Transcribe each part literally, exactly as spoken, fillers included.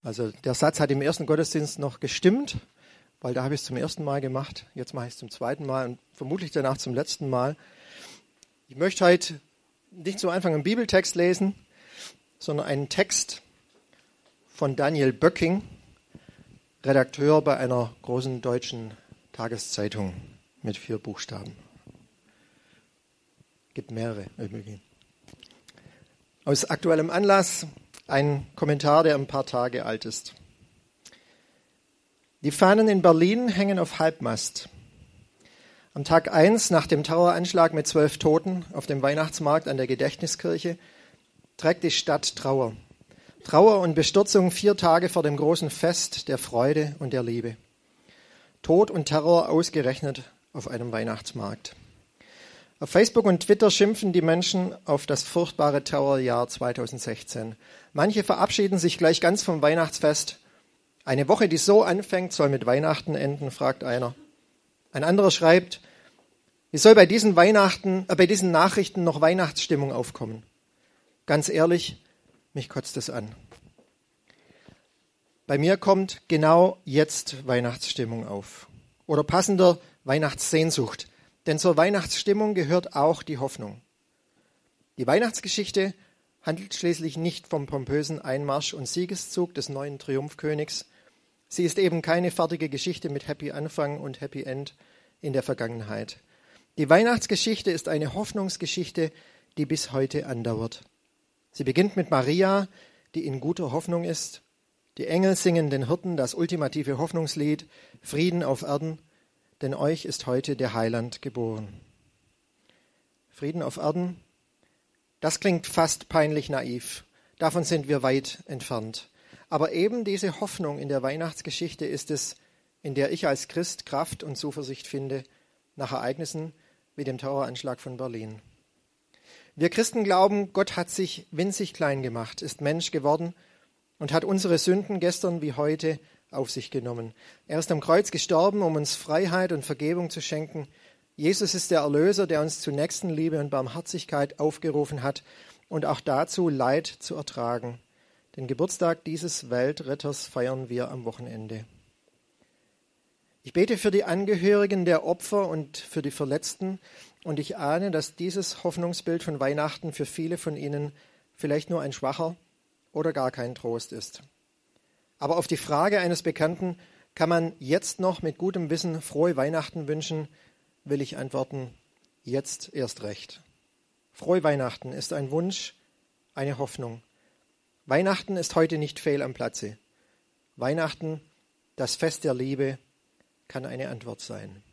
Also der Satz hat im ersten Gottesdienst noch gestimmt, weil da habe ich es zum ersten Mal gemacht. Jetzt mache ich es zum zweiten Mal und vermutlich danach zum letzten Mal. Ich möchte heute nicht zu Anfang einen Bibeltext lesen, sondern einen Text von Daniel Böcking, Redakteur bei einer großen deutschen Tageszeitung mit vier Buchstaben. Gibt mehrere übrigens. Aus aktuellem Anlass ein Kommentar, der ein paar Tage alt ist. Die Fahnen in Berlin hängen auf Halbmast. Am Tag eins nach dem Terroranschlag mit zwölf Toten auf dem Weihnachtsmarkt an der Gedächtniskirche trägt die Stadt Trauer. Trauer und Bestürzung vier Tage vor dem großen Fest der Freude und der Liebe. Tod und Terror ausgerechnet auf einem Weihnachtsmarkt. Auf Facebook und Twitter schimpfen die Menschen auf das furchtbare Terrorjahr zweitausendsechzehn. Manche verabschieden sich gleich ganz vom Weihnachtsfest. Eine Woche, die so anfängt, soll mit Weihnachten enden, fragt einer. Ein anderer schreibt, wie soll bei diesen Weihnachten, äh, bei diesen Nachrichten noch Weihnachtsstimmung aufkommen? Ganz ehrlich, mich kotzt es an. Bei mir kommt genau jetzt Weihnachtsstimmung auf. Oder passender Weihnachtssehnsucht. Denn zur Weihnachtsstimmung gehört auch die Hoffnung. Die Weihnachtsgeschichte handelt schließlich nicht vom pompösen Einmarsch und Siegeszug des neuen Triumphkönigs. Sie ist eben keine fertige Geschichte mit Happy Anfang und Happy End in der Vergangenheit. Die Weihnachtsgeschichte ist eine Hoffnungsgeschichte, die bis heute andauert. Sie beginnt mit Maria, die in guter Hoffnung ist. Die Engel singen den Hirten das ultimative Hoffnungslied, Frieden auf Erden, denn euch ist heute der Heiland geboren. Frieden auf Erden, das klingt fast peinlich naiv. Davon sind wir weit entfernt. Aber eben diese Hoffnung in der Weihnachtsgeschichte ist es, in der ich als Christ Kraft und Zuversicht finde, nach Ereignissen wie dem Terroranschlag von Berlin. Wir Christen glauben, Gott hat sich winzig klein gemacht, ist Mensch geworden und hat unsere Sünden gestern wie heute auf sich genommen. Er ist am Kreuz gestorben, um uns Freiheit und Vergebung zu schenken. Jesus ist der Erlöser, der uns zu Nächstenliebe und Barmherzigkeit aufgerufen hat und auch dazu, Leid zu ertragen. Den Geburtstag dieses Weltretters feiern wir am Wochenende. Ich bete für die Angehörigen der Opfer und für die Verletzten und ich ahne, dass dieses Hoffnungsbild von Weihnachten für viele von ihnen vielleicht nur ein schwacher oder gar kein Trost ist. Aber auf die Frage eines Bekannten, kann man jetzt noch mit gutem Wissen frohe Weihnachten wünschen, will ich antworten, jetzt erst recht. Frohe Weihnachten ist ein Wunsch, eine Hoffnung. Weihnachten ist heute nicht fehl am Platze. Weihnachten, das Fest der Liebe, kann eine Antwort sein.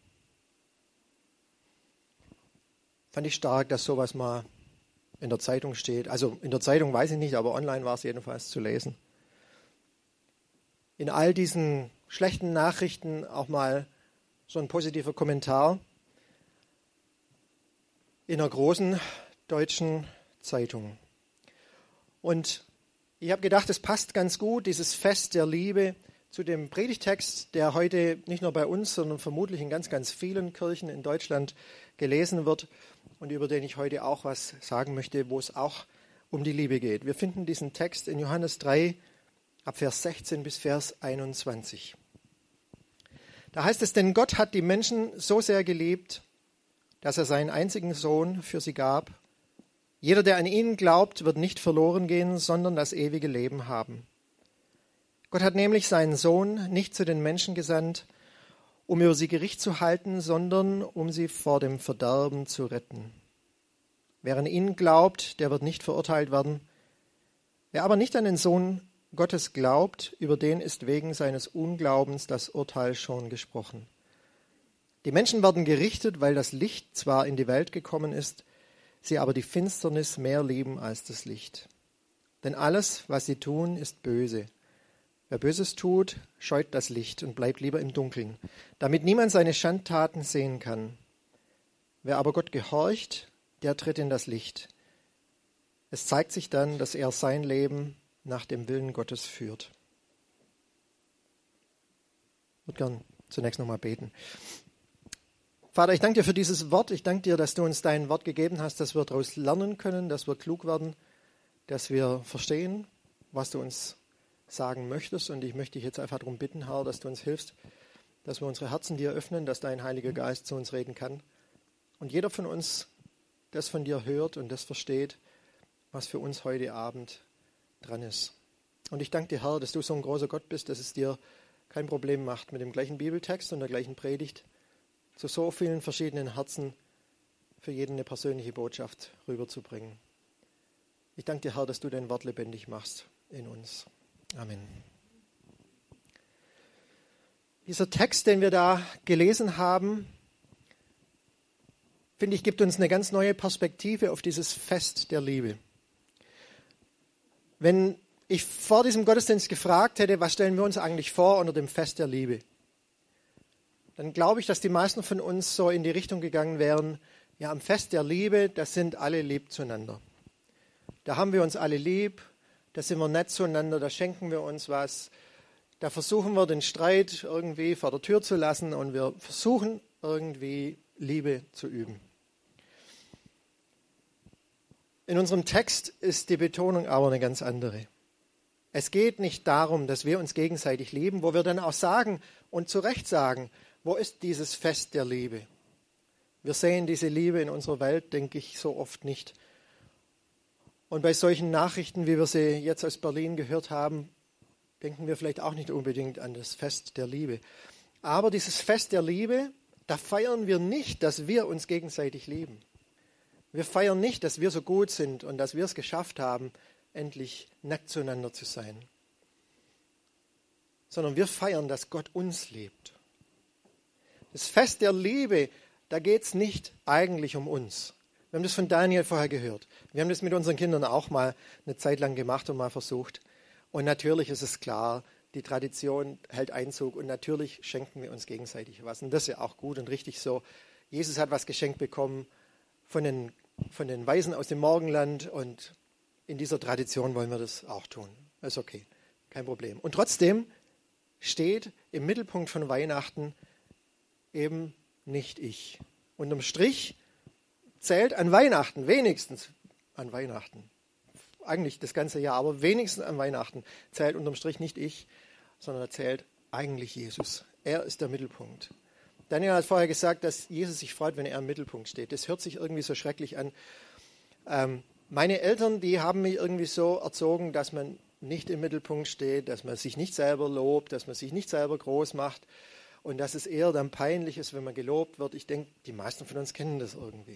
Fand ich stark, dass sowas mal in der Zeitung steht. Also in der Zeitung weiß ich nicht, aber online war es jedenfalls zu lesen. In all diesen schlechten Nachrichten auch mal so ein positiver Kommentar in einer großen deutschen Zeitung. Und ich habe gedacht, es passt ganz gut, dieses Fest der Liebe, zu dem Predigtext, der heute nicht nur bei uns, sondern vermutlich in ganz, ganz vielen Kirchen in Deutschland gelesen wird und über den ich heute auch was sagen möchte, wo es auch um die Liebe geht. Wir finden diesen Text in Johannes drei, ab Vers sechzehn bis Vers einundzwanzig. Da heißt es, denn Gott hat die Menschen so sehr geliebt, dass er seinen einzigen Sohn für sie gab. Jeder, der an ihn glaubt, wird nicht verloren gehen, sondern das ewige Leben haben. Gott hat nämlich seinen Sohn nicht zu den Menschen gesandt, um über sie Gericht zu halten, sondern um sie vor dem Verderben zu retten. Wer an ihn glaubt, der wird nicht verurteilt werden. Wer aber nicht an den Sohn Gottes glaubt, über den ist wegen seines Unglaubens das Urteil schon gesprochen. Die Menschen werden gerichtet, weil das Licht zwar in die Welt gekommen ist, sie aber die Finsternis mehr lieben als das Licht. Denn alles, was sie tun, ist böse. Wer Böses tut, scheut das Licht und bleibt lieber im Dunkeln, damit niemand seine Schandtaten sehen kann. Wer aber Gott gehorcht, der tritt in das Licht. Es zeigt sich dann, dass er sein Leben nach dem Willen Gottes führt. Ich würde gern zunächst nochmal beten. Vater, ich danke dir für dieses Wort. Ich danke dir, dass du uns dein Wort gegeben hast, dass wir daraus lernen können, dass wir klug werden, dass wir verstehen, was du uns sagen möchtest. Und ich möchte dich jetzt einfach darum bitten, Herr, dass du uns hilfst, dass wir unsere Herzen dir öffnen, dass dein Heiliger Geist zu uns reden kann. Und jeder von uns das von dir hört und das versteht, was für uns heute Abend dran ist. Und ich danke dir, Herr, dass du so ein großer Gott bist, dass es dir kein Problem macht, mit dem gleichen Bibeltext und der gleichen Predigt zu so vielen verschiedenen Herzen für jeden eine persönliche Botschaft rüberzubringen. Ich danke dir, Herr, dass du dein Wort lebendig machst in uns. Amen. Dieser Text, den wir da gelesen haben, finde ich, gibt uns eine ganz neue Perspektive auf dieses Fest der Liebe. Wenn ich vor diesem Gottesdienst gefragt hätte, was stellen wir uns eigentlich vor unter dem Fest der Liebe, dann glaube ich, dass die meisten von uns so in die Richtung gegangen wären, ja, am Fest der Liebe, da sind alle lieb zueinander. Da haben wir uns alle lieb, da sind wir nett zueinander, da schenken wir uns was. Da versuchen wir den Streit irgendwie vor der Tür zu lassen und wir versuchen irgendwie Liebe zu üben. In unserem Text ist die Betonung aber eine ganz andere. Es geht nicht darum, dass wir uns gegenseitig lieben, wo wir dann auch sagen und zu Recht sagen, wo ist dieses Fest der Liebe? Wir sehen diese Liebe in unserer Welt, denke ich, so oft nicht. Und bei solchen Nachrichten, wie wir sie jetzt aus Berlin gehört haben, denken wir vielleicht auch nicht unbedingt an das Fest der Liebe. Aber dieses Fest der Liebe, da feiern wir nicht, dass wir uns gegenseitig lieben. Wir feiern nicht, dass wir so gut sind und dass wir es geschafft haben, endlich nett zueinander zu sein. Sondern wir feiern, dass Gott uns liebt. Das Fest der Liebe, da geht es nicht eigentlich um uns. Wir haben das von Daniel vorher gehört. Wir haben das mit unseren Kindern auch mal eine Zeit lang gemacht und mal versucht. Und natürlich ist es klar, die Tradition hält Einzug und natürlich schenken wir uns gegenseitig was. Und das ist ja auch gut und richtig so. Jesus hat was geschenkt bekommen von den, von den Weisen aus dem Morgenland und in dieser Tradition wollen wir das auch tun. Das ist okay, kein Problem. Und trotzdem steht im Mittelpunkt von Weihnachten eben nicht ich. Unterm Strich zählt an Weihnachten, wenigstens an Weihnachten, eigentlich das ganze Jahr, aber wenigstens an Weihnachten zählt unterm Strich nicht ich, sondern zählt eigentlich Jesus. Er ist der Mittelpunkt. Daniel hat vorher gesagt, dass Jesus sich freut, wenn er im Mittelpunkt steht. Das hört sich irgendwie so schrecklich an. Ähm, meine Eltern, die haben mich irgendwie so erzogen, dass man nicht im Mittelpunkt steht, dass man sich nicht selber lobt, dass man sich nicht selber groß macht und dass es eher dann peinlich ist, wenn man gelobt wird. Ich denke, die meisten von uns kennen das irgendwie.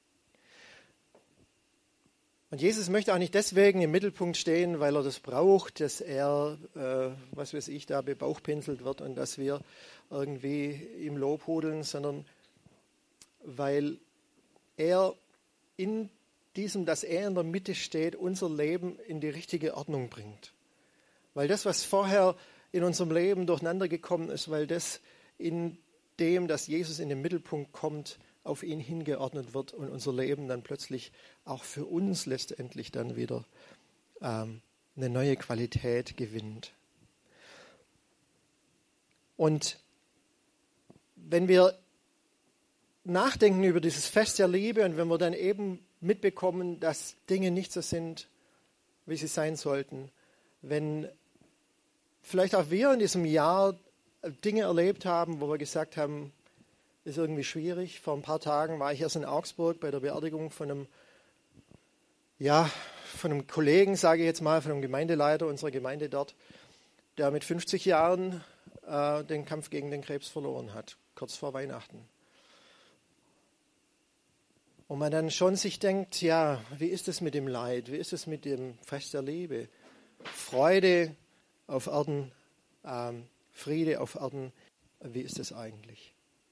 Und Jesus möchte auch nicht deswegen im Mittelpunkt stehen, weil er das braucht, dass er, äh, was weiß ich, da bebauchpinselt wird und dass wir irgendwie ihm lobhudeln, sondern weil er in diesem, dass er in der Mitte steht, unser Leben in die richtige Ordnung bringt. Weil das, was vorher in unserem Leben durcheinander gekommen ist, weil das in dem, dass Jesus in den Mittelpunkt kommt, auf ihn hingeordnet wird und unser Leben dann plötzlich auch für uns letztendlich dann wieder ähm, eine neue Qualität gewinnt. Und wenn wir nachdenken über dieses Fest der Liebe und wenn wir dann eben mitbekommen, dass Dinge nicht so sind, wie sie sein sollten, wenn vielleicht auch wir in diesem Jahr Dinge erlebt haben, wo wir gesagt haben, ist irgendwie schwierig. Vor ein paar Tagen war ich erst in Augsburg bei der Beerdigung von einem, ja, von einem Kollegen, sage ich jetzt mal, von einem Gemeindeleiter unserer Gemeinde dort, der mit fünfzig Jahren äh, den Kampf gegen den Krebs verloren hat, kurz vor Weihnachten. Und man dann schon sich denkt, ja, wie ist es mit dem Leid? Wie ist es mit dem Fest der Liebe? Freude auf Erden, ähm, Friede auf Erden, wie ist es eigentlich?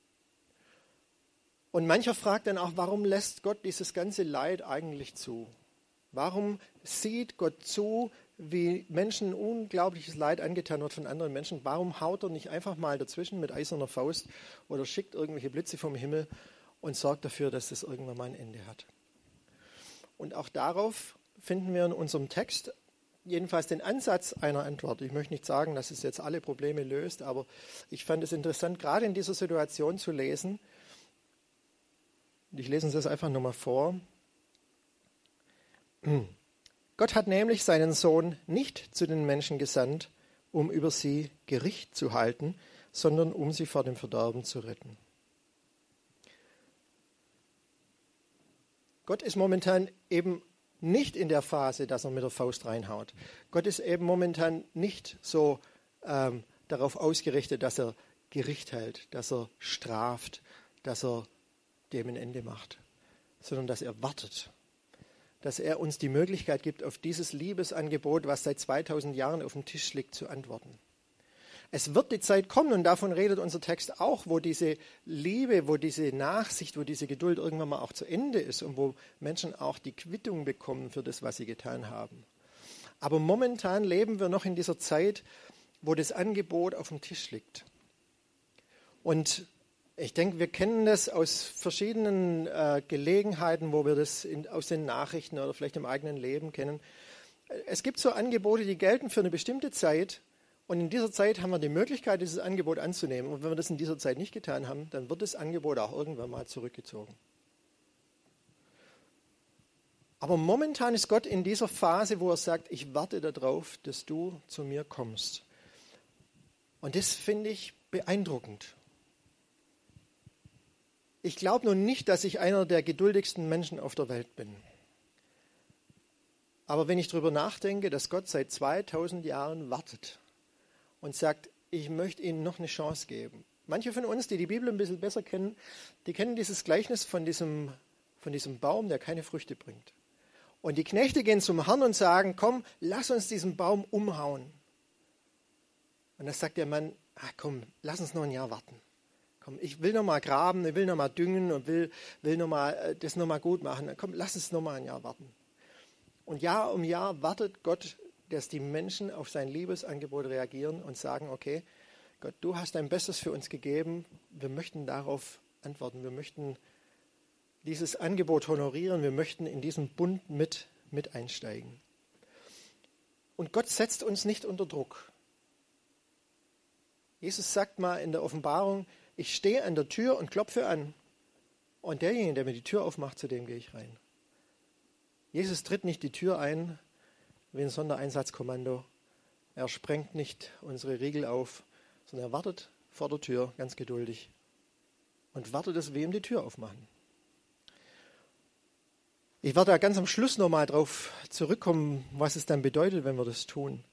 Und mancher fragt dann auch, warum lässt Gott dieses ganze Leid eigentlich zu? Warum sieht Gott zu, wie Menschen unglaubliches Leid angetan wird von anderen Menschen? Warum haut er nicht einfach mal dazwischen mit eiserner Faust oder schickt irgendwelche Blitze vom Himmel und sorgt dafür, dass das irgendwann mal ein Ende hat? Und auch darauf finden wir in unserem Text jedenfalls den Ansatz einer Antwort. Ich möchte nicht sagen, dass es jetzt alle Probleme löst, aber ich fand es interessant, gerade in dieser Situation zu lesen. Ich lese uns das einfach nochmal vor. Gott hat nämlich seinen Sohn nicht zu den Menschen gesandt, um über sie Gericht zu halten, sondern um sie vor dem Verderben zu retten. Gott ist momentan eben nicht in der Phase, dass er mit der Faust reinhaut. Gott ist eben momentan nicht so ähm, darauf ausgerichtet, dass er Gericht hält, dass er straft, dass er dem ein Ende macht, sondern dass er wartet, dass er uns die Möglichkeit gibt, auf dieses Liebesangebot, was seit zweitausend Jahren auf dem Tisch liegt, zu antworten. Es wird die Zeit kommen, und davon redet unser Text auch, wo diese Liebe, wo diese Nachsicht, wo diese Geduld irgendwann mal auch zu Ende ist und wo Menschen auch die Quittung bekommen für das, was sie getan haben. Aber momentan leben wir noch in dieser Zeit, wo das Angebot auf dem Tisch liegt. Und ich denke, wir kennen das aus verschiedenen äh, Gelegenheiten, wo wir das in, aus den Nachrichten oder vielleicht im eigenen Leben kennen. Es gibt so Angebote, die gelten für eine bestimmte Zeit. Und in dieser Zeit haben wir die Möglichkeit, dieses Angebot anzunehmen. Und wenn wir das in dieser Zeit nicht getan haben, dann wird das Angebot auch irgendwann mal zurückgezogen. Aber momentan ist Gott in dieser Phase, wo er sagt, ich warte darauf, dass du zu mir kommst. Und das finde ich beeindruckend. Ich glaube nun nicht, dass ich einer der geduldigsten Menschen auf der Welt bin. Aber wenn ich darüber nachdenke, dass Gott seit zweitausend Jahren wartet und sagt, ich möchte ihnen noch eine Chance geben. Manche von uns, die die Bibel ein bisschen besser kennen, die kennen dieses Gleichnis von diesem, von diesem Baum, der keine Früchte bringt. Und die Knechte gehen zum Herrn und sagen, komm, lass uns diesen Baum umhauen. Und dann sagt der Mann, ah, komm, lass uns noch ein Jahr warten. Komm, ich will noch mal graben, ich will noch mal düngen und will, will noch mal, das noch mal gut machen. Komm, lass uns noch mal ein Jahr warten. Und Jahr um Jahr wartet Gott, dass die Menschen auf sein Liebesangebot reagieren und sagen, okay, Gott, du hast dein Bestes für uns gegeben, wir möchten darauf antworten, wir möchten dieses Angebot honorieren, wir möchten in diesen Bund mit, mit einsteigen. Und Gott setzt uns nicht unter Druck. Jesus sagt mal in der Offenbarung, ich stehe an der Tür und klopfe an. Und derjenige, der mir die Tür aufmacht, zu dem gehe ich rein. Jesus tritt nicht die Tür ein wie ein Sondereinsatzkommando. Er sprengt nicht unsere Riegel auf, sondern er wartet vor der Tür ganz geduldig und wartet, dass wir ihm die Tür aufmachen. Ich werde da ganz am Schluss nochmal drauf zurückkommen, was es dann bedeutet, wenn wir das tun.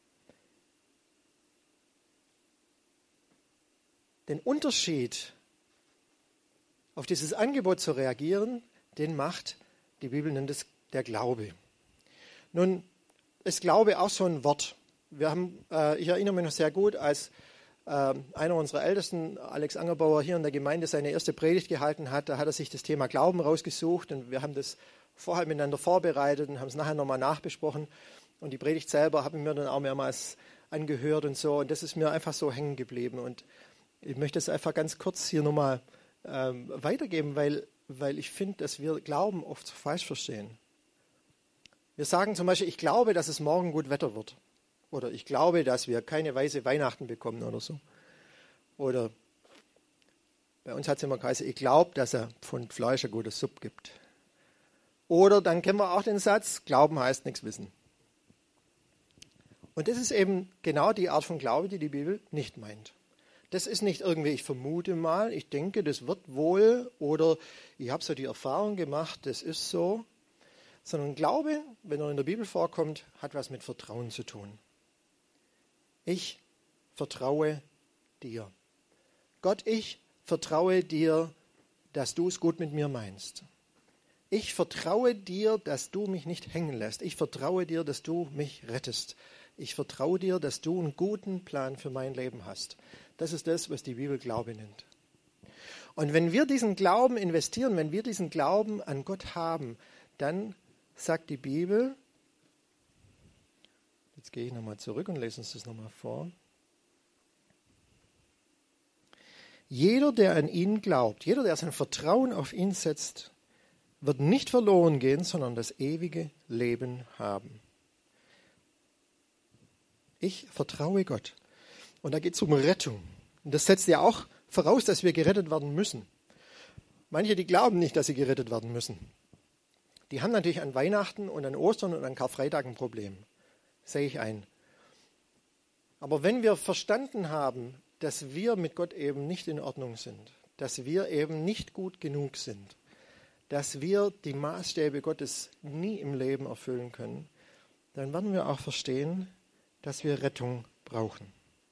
Den Unterschied, auf dieses Angebot zu reagieren, den macht, die Bibel nennt es der Glaube. Nun ist Glaube auch so ein Wort. Wir haben, äh, ich erinnere mich noch sehr gut, als äh, einer unserer Ältesten, Alex Angerbauer, hier in der Gemeinde seine erste Predigt gehalten hat, da hat er sich das Thema Glauben rausgesucht und wir haben das vorher miteinander vorbereitet und haben es nachher nochmal nachbesprochen. Und die Predigt selber habe ich mir dann auch mehrmals angehört und so. Und das ist mir einfach so hängen geblieben. Und ich möchte es einfach ganz kurz hier nochmal ähm, weitergeben, weil, weil ich finde, dass wir Glauben oft falsch verstehen. Wir sagen zum Beispiel, ich glaube, dass es morgen gut Wetter wird. Oder ich glaube, dass wir keine weiße Weihnachten bekommen oder so. Oder bei uns hat es immer geheißen, ich glaube, dass er von Fleisch ein gutes Supp gibt. Oder dann kennen wir auch den Satz, Glauben heißt nichts wissen. Und das ist eben genau die Art von Glaube, die die Bibel nicht meint. Das ist nicht irgendwie, ich vermute mal, ich denke, das wird wohl oder ich habe so die Erfahrung gemacht, das ist so. Sondern Glaube, wenn er in der Bibel vorkommt, hat was mit Vertrauen zu tun. Ich vertraue dir. Gott, ich vertraue dir, dass du es gut mit mir meinst. Ich vertraue dir, dass du mich nicht hängen lässt. Ich vertraue dir, dass du mich rettest. Ich vertraue dir, dass du einen guten Plan für mein Leben hast. Das ist das, was die Bibel Glaube nennt. Und wenn wir diesen Glauben investieren, wenn wir diesen Glauben an Gott haben, dann sagt die Bibel, jetzt gehe ich nochmal zurück und lese uns das nochmal vor. Jeder, der an ihn glaubt, jeder, der sein Vertrauen auf ihn setzt, wird nicht verloren gehen, sondern das ewige Leben haben. Ich vertraue Gott. Und da geht es um Rettung. Und das setzt ja auch voraus, dass wir gerettet werden müssen. Manche, die glauben nicht, dass sie gerettet werden müssen. Die haben natürlich an Weihnachten und an Ostern und an Karfreitag ein Problem. Sehe ich ein. Aber wenn wir verstanden haben, dass wir mit Gott eben nicht in Ordnung sind, dass wir eben nicht gut genug sind, dass wir die Maßstäbe Gottes nie im Leben erfüllen können, dann werden wir auch verstehen, dass wir Rettung brauchen.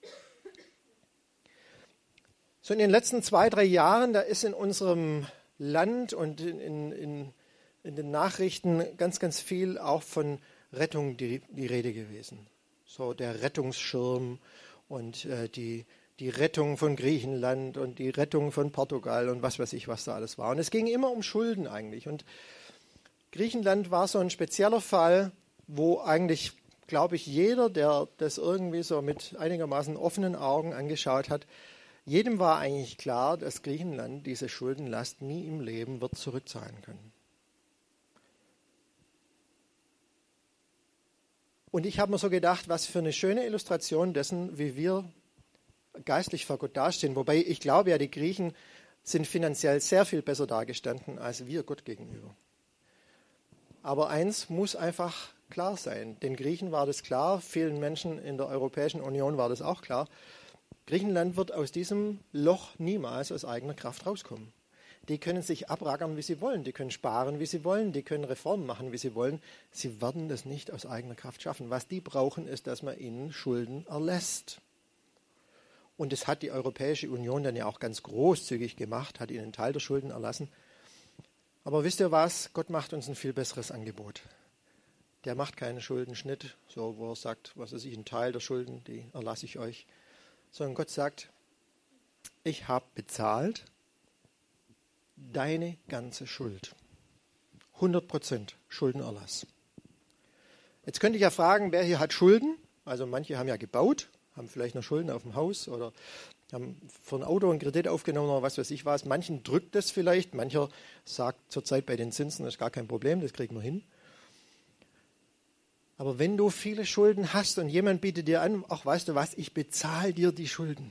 So in den letzten zwei, drei Jahren, da ist in unserem Land und in, in, in, in den Nachrichten ganz, ganz viel auch von Rettung die, die Rede gewesen. So der Rettungsschirm und äh, die, die Rettung von Griechenland und die Rettung von Portugal und was weiß ich, was da alles war. Und es ging immer um Schulden eigentlich. Und Griechenland war so ein spezieller Fall, wo eigentlich, glaube ich, jeder, der das irgendwie so mit einigermaßen offenen Augen angeschaut hat, jedem war eigentlich klar, dass Griechenland diese Schuldenlast nie im Leben wird zurückzahlen können. Und ich habe mir so gedacht, was für eine schöne Illustration dessen, wie wir geistlich vor Gott dastehen. Wobei ich glaube ja, die Griechen sind finanziell sehr viel besser dagestanden als wir Gott gegenüber. Aber eins muss einfach klar sein. Den Griechen war das klar, vielen Menschen in der Europäischen Union war das auch klar. Griechenland wird aus diesem Loch niemals aus eigener Kraft rauskommen. Die können sich abrackern, wie sie wollen, die können sparen, wie sie wollen, die können Reformen machen, wie sie wollen. Sie werden das nicht aus eigener Kraft schaffen. Was die brauchen, ist, dass man ihnen Schulden erlässt. Und das hat die Europäische Union dann ja auch ganz großzügig gemacht, hat ihnen einen Teil der Schulden erlassen. Aber wisst ihr was? Gott macht uns ein viel besseres Angebot. Der macht keinen Schuldenschnitt, so wo er sagt, was ist ich, ein Teil der Schulden, die erlasse ich euch. Sondern Gott sagt, ich habe bezahlt deine ganze Schuld. hundert Prozent Schuldenerlass. Jetzt könnte ich ja fragen, wer hier hat Schulden? Also manche haben ja gebaut, haben vielleicht noch Schulden auf dem Haus oder haben für ein Auto einen Kredit aufgenommen oder was weiß ich was. Manchen drückt das vielleicht, mancher sagt zurzeit bei den Zinsen, das ist gar kein Problem, das kriegen wir hin. Aber wenn du viele Schulden hast und jemand bietet dir an, ach weißt du was, ich bezahle dir die Schulden,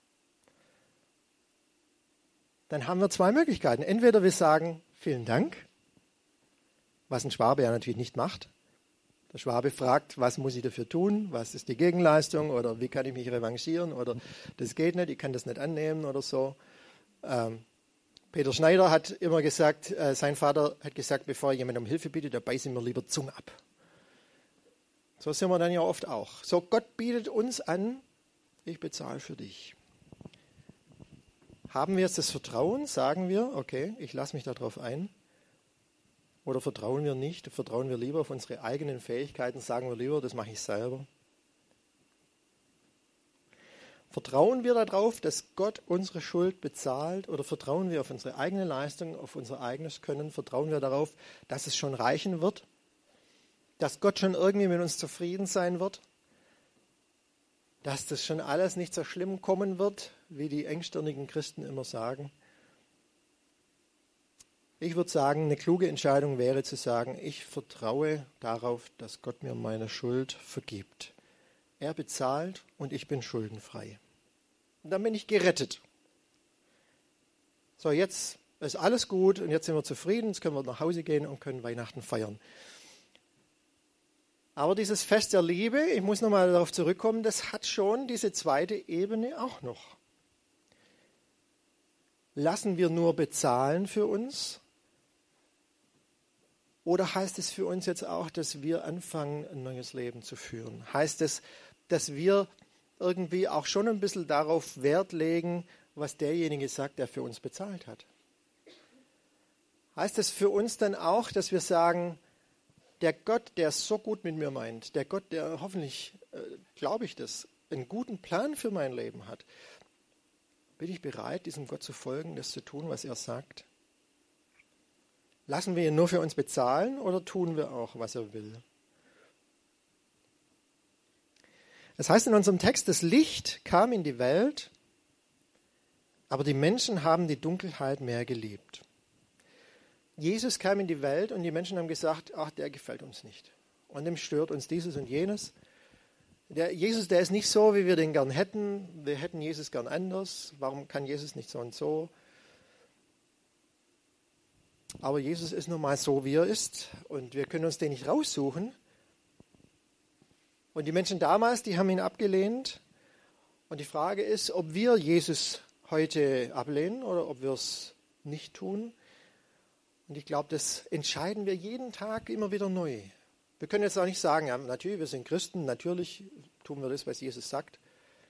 dann haben wir zwei Möglichkeiten. Entweder wir sagen, vielen Dank, was ein Schwabe ja natürlich nicht macht. Der Schwabe fragt, was muss ich dafür tun, was ist die Gegenleistung oder wie kann ich mich revanchieren oder das geht nicht, ich kann das nicht annehmen oder so. Ähm, Peter Schneider hat immer gesagt, äh, sein Vater hat gesagt, bevor jemand um Hilfe bittet, da beiße ich mir lieber Zunge ab. So sind wir dann ja oft auch. So, Gott bietet uns an, ich bezahle für dich. Haben wir jetzt das Vertrauen? Sagen wir, okay, ich lasse mich darauf ein? Oder vertrauen wir nicht? Vertrauen wir lieber auf unsere eigenen Fähigkeiten? Sagen wir lieber, das mache ich selber? Vertrauen wir darauf, dass Gott unsere Schuld bezahlt? Oder vertrauen wir auf unsere eigene Leistung, auf unser eigenes Können? Vertrauen wir darauf, dass es schon reichen wird? Dass Gott schon irgendwie mit uns zufrieden sein wird? Dass das schon alles nicht so schlimm kommen wird, wie die engstirnigen Christen immer sagen? Ich würde sagen, eine kluge Entscheidung wäre zu sagen, ich vertraue darauf, dass Gott mir meine Schuld vergibt. Er bezahlt und ich bin schuldenfrei. Und dann bin ich gerettet. So, jetzt ist alles gut und jetzt sind wir zufrieden, jetzt können wir nach Hause gehen und können Weihnachten feiern. Aber dieses Fest der Liebe, ich muss nochmal darauf zurückkommen, das hat schon diese zweite Ebene auch noch. Lassen wir nur bezahlen für uns? Oder heißt es für uns jetzt auch, dass wir anfangen, ein neues Leben zu führen? Heißt es, dass wir irgendwie auch schon ein bisschen darauf Wert legen, was derjenige sagt, der für uns bezahlt hat? Heißt es für uns dann auch, dass wir sagen, der Gott, der es so gut mit mir meint, der Gott, der hoffentlich, äh, glaube ich das, einen guten Plan für mein Leben hat, bin ich bereit, diesem Gott zu folgen, das zu tun, was er sagt? Lassen wir ihn nur für uns bezahlen oder tun wir auch, was er will? Das heißt in unserem Text, das Licht kam in die Welt, aber die Menschen haben die Dunkelheit mehr geliebt. Jesus kam in die Welt und die Menschen haben gesagt, ach, der gefällt uns nicht. Und dem stört uns dieses und jenes. Der Jesus, der ist nicht so, wie wir den gern hätten. Wir hätten Jesus gern anders. Warum kann Jesus nicht so und so? Aber Jesus ist nun mal so, wie er ist. Und wir können uns den nicht raussuchen. Und die Menschen damals, die haben ihn abgelehnt. Und die Frage ist, ob wir Jesus heute ablehnen oder ob wir es nicht tun. Und ich glaube, das entscheiden wir jeden Tag immer wieder neu. Wir können jetzt auch nicht sagen, ja, natürlich, wir sind Christen, natürlich tun wir das, was Jesus sagt.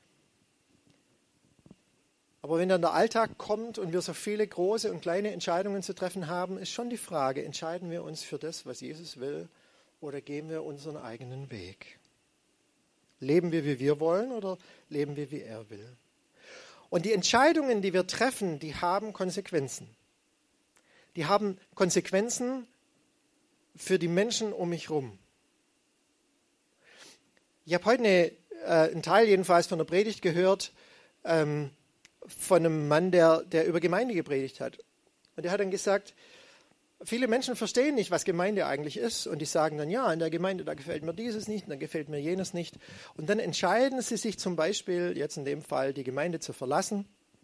Aber wenn dann der Alltag kommt und wir so viele große und kleine Entscheidungen zu treffen haben, ist schon die Frage, entscheiden wir uns für das, was Jesus will, oder gehen wir unseren eigenen Weg? Leben wir, wie wir wollen, oder leben wir, wie er will? Und die Entscheidungen, die wir treffen, die haben Konsequenzen. Die haben Konsequenzen für die Menschen um mich herum. Ich habe heute eine, äh, einen Teil jedenfalls von der Predigt gehört, ähm, von einem Mann, der, der über Gemeinde gepredigt hat. Und der hat dann gesagt, viele Menschen verstehen nicht, was Gemeinde eigentlich ist. Und die sagen dann, ja, in der Gemeinde, da gefällt mir dieses nicht, und da gefällt mir jenes nicht. Und dann entscheiden sie sich zum Beispiel, jetzt in dem Fall, die Gemeinde zu verlassen.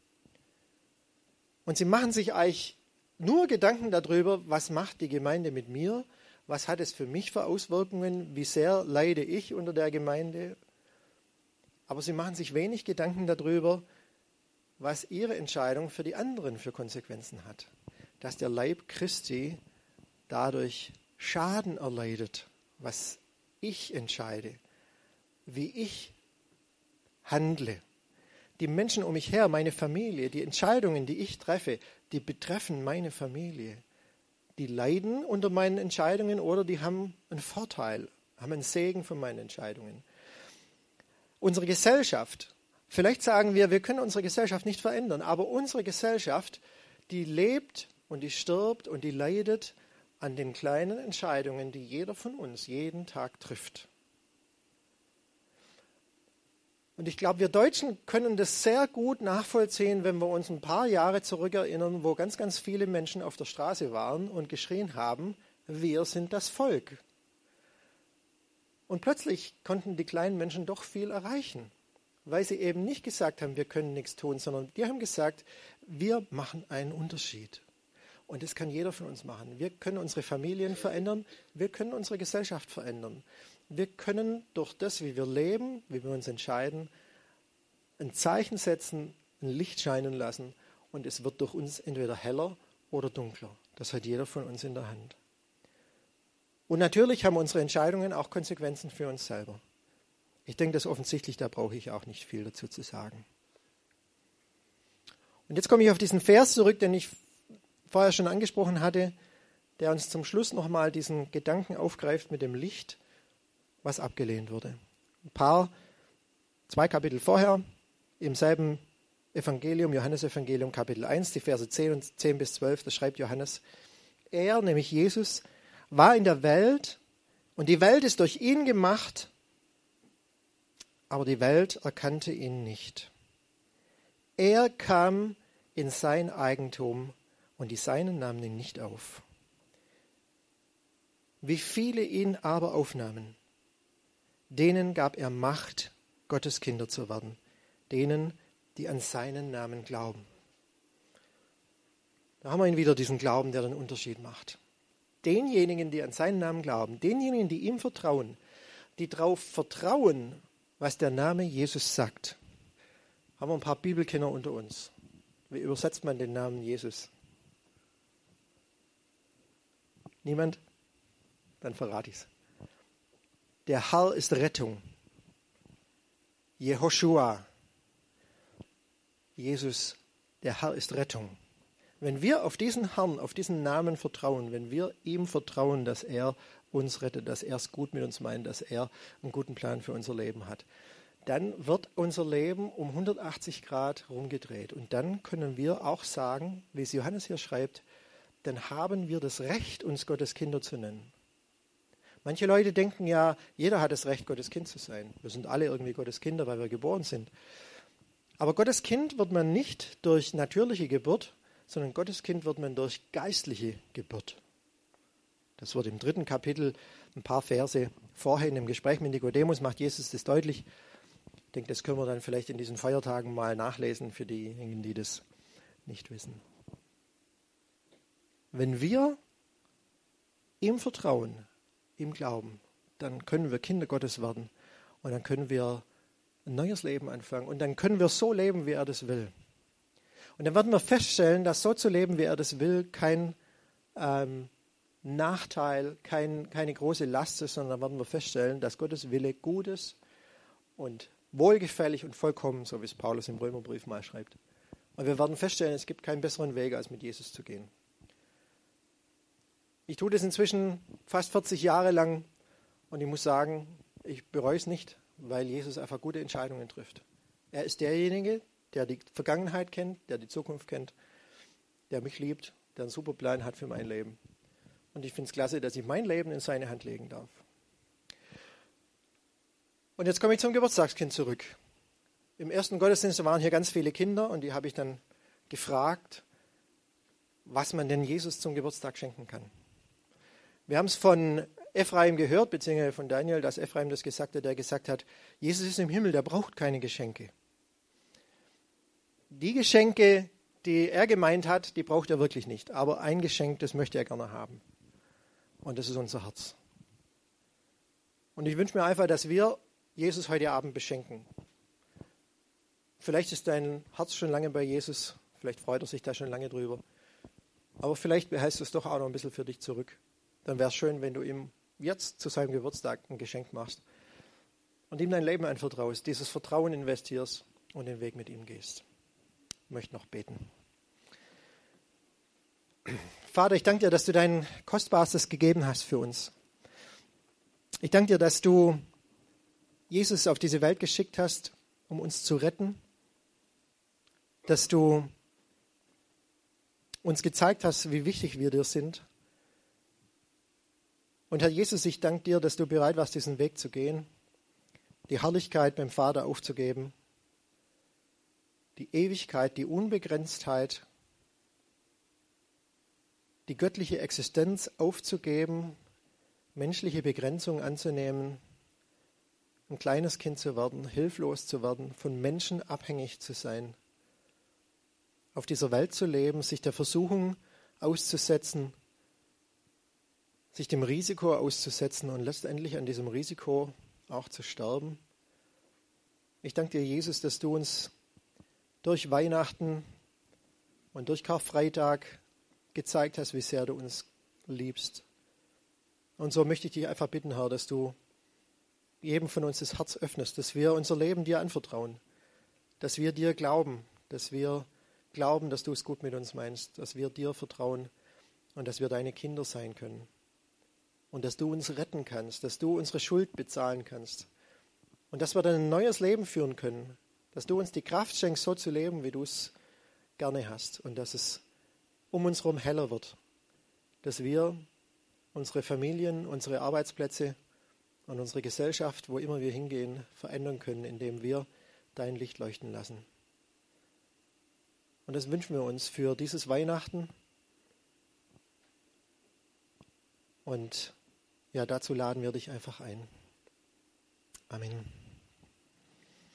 Und sie machen sich eigentlich nur Gedanken darüber, was macht die Gemeinde mit mir? Was hat es für mich für Auswirkungen? Wie sehr leide ich unter der Gemeinde? Aber sie machen sich wenig Gedanken darüber, was ihre Entscheidung für die anderen für Konsequenzen hat. Dass der Leib Christi dadurch Schaden erleidet, was ich entscheide, wie ich handle. Die Menschen um mich her, meine Familie, die Entscheidungen, die ich treffe, die betreffen meine Familie. Die leiden unter meinen Entscheidungen oder die haben einen Vorteil, haben einen Segen von meinen Entscheidungen. Unsere Gesellschaft, vielleicht sagen wir, wir können unsere Gesellschaft nicht verändern, aber unsere Gesellschaft, die lebt und die stirbt und die leidet an den kleinen Entscheidungen, die jeder von uns jeden Tag trifft. Und ich glaube, wir Deutschen können das sehr gut nachvollziehen, wenn wir uns ein paar Jahre zurückerinnern, wo ganz, ganz viele Menschen auf der Straße waren und geschrien haben, wir sind das Volk. Und plötzlich konnten die kleinen Menschen doch viel erreichen, weil sie eben nicht gesagt haben, wir können nichts tun, sondern die haben gesagt, wir machen einen Unterschied. Und das kann jeder von uns machen. Wir können unsere Familien verändern, wir können unsere Gesellschaft verändern. Wir können durch das, wie wir leben, wie wir uns entscheiden, ein Zeichen setzen, ein Licht scheinen lassen und es wird durch uns entweder heller oder dunkler. Das hat jeder von uns in der Hand. Und natürlich haben unsere Entscheidungen auch Konsequenzen für uns selber. Ich denke, das ist offensichtlich, da brauche ich auch nicht viel dazu zu sagen. Und jetzt komme ich auf diesen Vers zurück, den ich vorher schon angesprochen hatte, der uns zum Schluss nochmal diesen Gedanken aufgreift mit dem Licht, was abgelehnt wurde. Ein paar, zwei Kapitel vorher, im selben Evangelium, Johannesevangelium, Kapitel eins, die Verse zehn und zehn bis zwölf, da schreibt Johannes, er, nämlich Jesus, war in der Welt und die Welt ist durch ihn gemacht, aber die Welt erkannte ihn nicht. Er kam in sein Eigentum und die Seinen nahmen ihn nicht auf. Wie viele ihn aber aufnahmen, denen gab er Macht, Gottes Kinder zu werden, denen, die an seinen Namen glauben. Da haben wir ihn wieder, diesen Glauben, der den Unterschied macht. Denjenigen, die an seinen Namen glauben, denjenigen, die ihm vertrauen, die darauf vertrauen, was der Name Jesus sagt. Haben wir ein paar Bibelkenner unter uns. Wie übersetzt man den Namen Jesus? Niemand? Dann verrate ich es. Der Herr ist Rettung. Jehoshua. Jesus, der Herr ist Rettung. Wenn wir auf diesen Herrn, auf diesen Namen vertrauen, wenn wir ihm vertrauen, dass er uns rettet, dass er es gut mit uns meint, dass er einen guten Plan für unser Leben hat, dann wird unser Leben um hundertachtzig Grad rumgedreht. Und dann können wir auch sagen, wie es Johannes hier schreibt, dann haben wir das Recht, uns Gottes Kinder zu nennen. Manche Leute denken ja, jeder hat das Recht, Gottes Kind zu sein. Wir sind alle irgendwie Gottes Kinder, weil wir geboren sind. Aber Gottes Kind wird man nicht durch natürliche Geburt, sondern Gottes Kind wird man durch geistliche Geburt. Das wird im dritten Kapitel, ein paar Verse vorher in dem Gespräch mit Nikodemus, macht Jesus das deutlich. Ich denke, das können wir dann vielleicht in diesen Feiertagen mal nachlesen für diejenigen, die das nicht wissen. Wenn wir ihm vertrauen, ihm glauben, dann können wir Kinder Gottes werden und dann können wir ein neues Leben anfangen. Und dann können wir so leben, wie er das will. Und dann werden wir feststellen, dass so zu leben, wie er das will, kein ähm, Nachteil, kein, keine große Last ist, sondern dann werden wir feststellen, dass Gottes Wille gut ist und wohlgefällig und vollkommen, so wie es Paulus im Römerbrief mal schreibt. Und wir werden feststellen, es gibt keinen besseren Weg, als mit Jesus zu gehen. Ich tue das inzwischen fast vierzig Jahre lang und ich muss sagen, ich bereue es nicht, weil Jesus einfach gute Entscheidungen trifft. Er ist derjenige, der die Vergangenheit kennt, der die Zukunft kennt, der mich liebt, der einen super Plan hat für mein Leben. Und ich finde es klasse, dass ich mein Leben in seine Hand legen darf. Und jetzt komme ich zum Geburtstagskind zurück. Im ersten Gottesdienst waren hier ganz viele Kinder und die habe ich dann gefragt, was man denn Jesus zum Geburtstag schenken kann. Wir haben es von Ephraim gehört, beziehungsweise von Daniel, dass Ephraim das gesagt hat, der gesagt hat, Jesus ist im Himmel, der braucht keine Geschenke. Die Geschenke, die er gemeint hat, die braucht er wirklich nicht. Aber ein Geschenk, das möchte er gerne haben. Und das ist unser Herz. Und ich wünsche mir einfach, dass wir Jesus heute Abend beschenken. Vielleicht ist dein Herz schon lange bei Jesus. Vielleicht freut er sich da schon lange drüber. Aber vielleicht behältst du es doch auch noch ein bisschen für dich zurück. Dann wäre es schön, wenn du ihm jetzt zu seinem Geburtstag ein Geschenk machst und ihm dein Leben anvertraust, dieses Vertrauen investierst und den Weg mit ihm gehst. Ich möchte noch beten. Vater, ich danke dir, dass du dein Kostbarstes gegeben hast für uns. Ich danke dir, dass du Jesus auf diese Welt geschickt hast, um uns zu retten, dass du uns gezeigt hast, wie wichtig wir dir sind. Und Herr Jesus, ich danke dir, dass du bereit warst, diesen Weg zu gehen, die Herrlichkeit beim Vater aufzugeben, die Ewigkeit, die Unbegrenztheit, die göttliche Existenz aufzugeben, menschliche Begrenzung anzunehmen, ein kleines Kind zu werden, hilflos zu werden, von Menschen abhängig zu sein, auf dieser Welt zu leben, sich der Versuchung auszusetzen, sich dem Risiko auszusetzen und letztendlich an diesem Risiko auch zu sterben. Ich danke dir, Jesus, dass du uns durch Weihnachten und durch Karfreitag gezeigt hast, wie sehr du uns liebst. Und so möchte ich dich einfach bitten, Herr, dass du jedem von uns das Herz öffnest, dass wir unser Leben dir anvertrauen, dass wir dir glauben, dass wir glauben, dass du es gut mit uns meinst, dass wir dir vertrauen und dass wir deine Kinder sein können. Und dass du uns retten kannst, dass du unsere Schuld bezahlen kannst. Und dass wir dann ein neues Leben führen können. Dass du uns die Kraft schenkst, so zu leben, wie du es gerne hast. Und dass es um uns herum heller wird. Dass wir unsere Familien, unsere Arbeitsplätze und unsere Gesellschaft, wo immer wir hingehen, verändern können, indem wir dein Licht leuchten lassen. Und das wünschen wir uns für dieses Weihnachten. Und ja, dazu laden wir dich einfach ein. Amen.